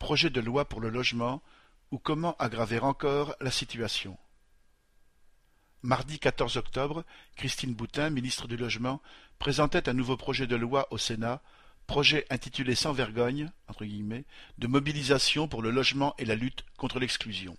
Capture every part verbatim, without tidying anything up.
projet de loi pour le logement ou comment aggraver encore la situation. Mardi quatorze octobre, Christine Boutin, ministre du Logement, présentait un nouveau projet de loi au Sénat, projet intitulé Sans vergogne, entre guillemets, de mobilisation pour le logement et la lutte contre l'exclusion.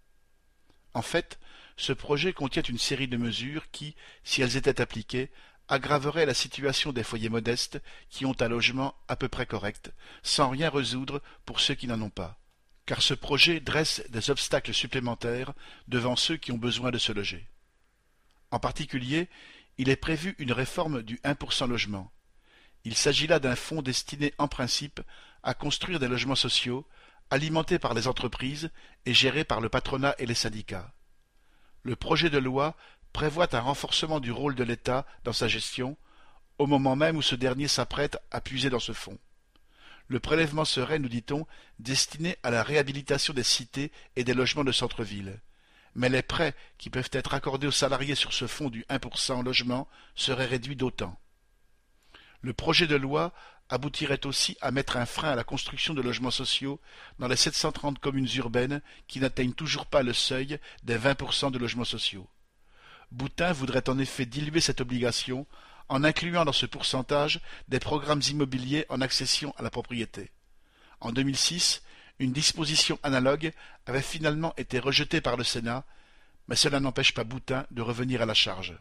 En fait, ce projet contient une série de mesures qui, si elles étaient appliquées, aggraveraient la situation des foyers modestes qui ont un logement à peu près correct, sans rien résoudre pour ceux qui n'en ont pas. Car ce projet dresse des obstacles supplémentaires devant ceux qui ont besoin de se loger. En particulier, il est prévu une réforme du un pour cent logement. Il s'agit là d'un fonds destiné en principe à construire des logements sociaux, alimentés par les entreprises et gérés par le patronat et les syndicats. Le projet de loi prévoit un renforcement du rôle de l'État dans sa gestion, au moment même où ce dernier s'apprête à puiser dans ce fonds. Le prélèvement serait, nous dit-on, destiné à la réhabilitation des cités et des logements de centre-ville. Mais les prêts qui peuvent être accordés aux salariés sur ce fonds du un pour cent logement seraient réduits d'autant. Le projet de loi aboutirait aussi à mettre un frein à la construction de logements sociaux dans les sept cent trente communes urbaines qui n'atteignent toujours pas le seuil des vingt pour cent de logements sociaux. Boutin voudrait en effet diluer cette obligation en incluant dans ce pourcentage des programmes immobiliers en accession à la propriété. En deux mille six, une disposition analogue avait finalement été rejetée par le Sénat, mais cela n'empêche pas Boutin de revenir à la charge.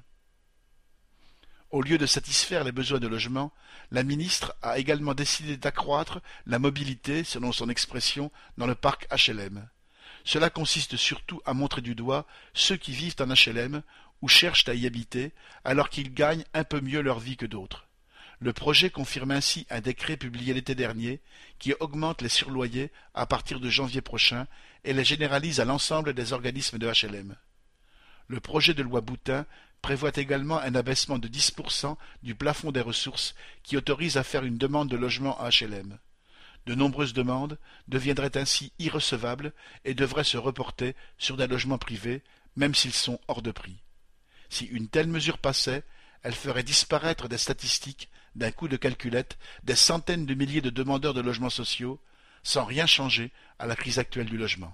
Au lieu de satisfaire les besoins de logement, la ministre a également décidé d'accroître la mobilité, selon son expression, dans le parc H L M. Cela consiste surtout à montrer du doigt ceux qui vivent en H L M ou cherchent à y habiter, alors qu'ils gagnent un peu mieux leur vie que d'autres. Le projet confirme ainsi un décret publié l'été dernier qui augmente les surloyers à partir de janvier prochain et les généralise à l'ensemble des organismes de H L M. Le projet de loi Boutin prévoit également un abaissement de dix pour cent du plafond des ressources qui autorise à faire une demande de logement à H L M. De nombreuses demandes deviendraient ainsi irrecevables et devraient se reporter sur des logements privés, même s'ils sont hors de prix. Si une telle mesure passait, elle ferait disparaître des statistiques, d'un coup de calculette, des centaines de milliers de demandeurs de logements sociaux, sans rien changer à la crise actuelle du logement.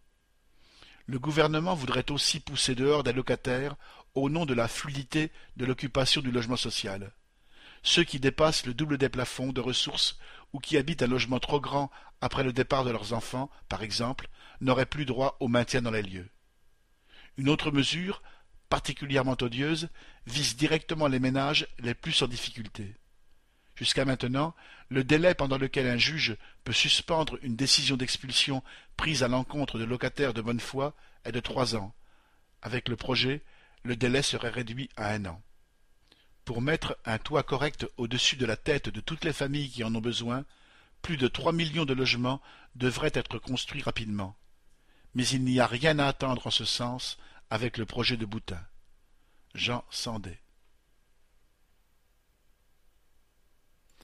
Le gouvernement voudrait aussi pousser dehors des locataires au nom de la fluidité de l'occupation du logement social. Ceux qui dépassent le double des plafonds de ressources ou qui habitent un logement trop grand après le départ de leurs enfants, par exemple, n'auraient plus droit au maintien dans les lieux. Une autre mesure, particulièrement odieuse, vise directement les ménages les plus en difficulté. Jusqu'à maintenant, le délai pendant lequel un juge peut suspendre une décision d'expulsion prise à l'encontre de locataires de bonne foi est de trois ans. Avec le projet, le délai serait réduit à un an. Pour mettre un toit correct au-dessus de la tête de toutes les familles qui en ont besoin, plus de trois millions de logements devraient être construits rapidement. Mais il n'y a rien à attendre en ce sens avec le projet de Boutin. Jean Sandé.